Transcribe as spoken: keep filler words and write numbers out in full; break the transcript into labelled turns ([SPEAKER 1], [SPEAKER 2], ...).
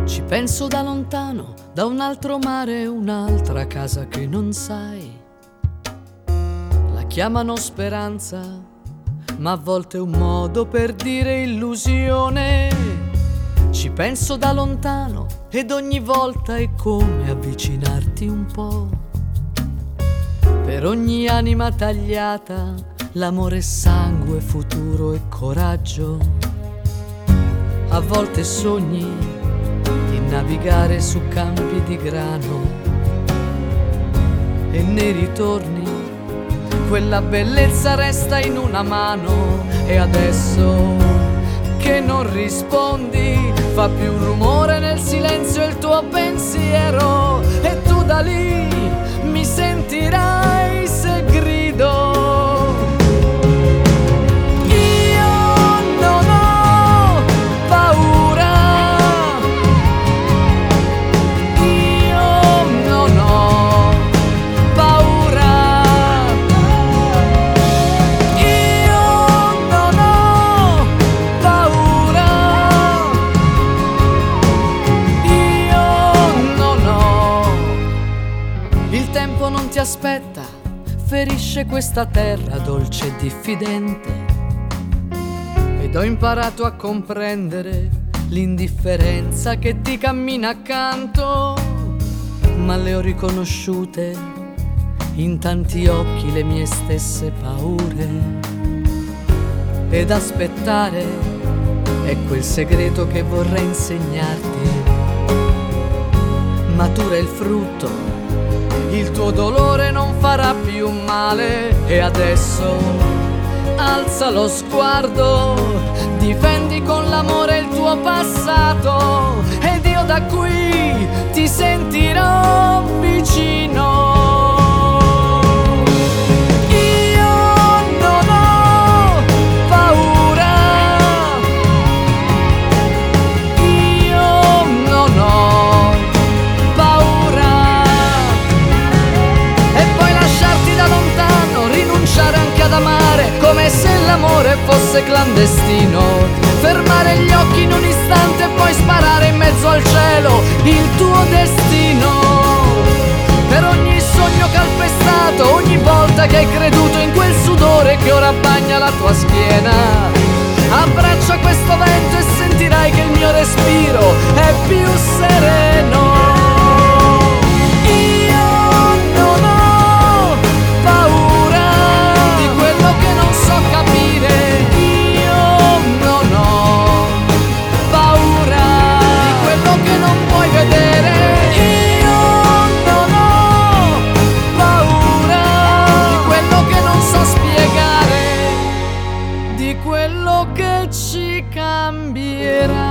[SPEAKER 1] Ci penso da lontano, da un altro mare, un'altra casa che non sai. La chiamano speranza, ma a volte è un modo per dire illusione. Ci penso da lontano ed ogni volta è come avvicinarti un po'. Per ogni anima tagliata, l'amore è sangue, futuro e coraggio. A volte sogni di navigare su campi di grano e nei ritorni quella bellezza resta in una mano. E adesso che non rispondi, fa più rumore nel silenzio il tuo pensiero. E tu da lì mi sentirai se grido. Non ti aspetta, ferisce questa terra dolce e diffidente. Ed ho imparato a comprendere l'indifferenza che ti cammina accanto, ma le ho riconosciute in tanti occhi le mie stesse paure. Ed aspettare è quel segreto che vorrei insegnarti. Matura il frutto, il tuo dolore non farà più male. E adesso alza lo sguardo, difendi con l'amore il tuo passato. Ed io da qui ti sentirò vicino. Come se l'amore fosse clandestino, fermare gli occhi in un istante e poi sparare in mezzo al cielo il tuo destino. Per ogni sogno calpestato, ogni volta che hai creduto in quel sudore che ora bagna la tua schiena, abbraccia questo vento e sentirai che il mio respiro è più sereno. Quello che ci cambierà.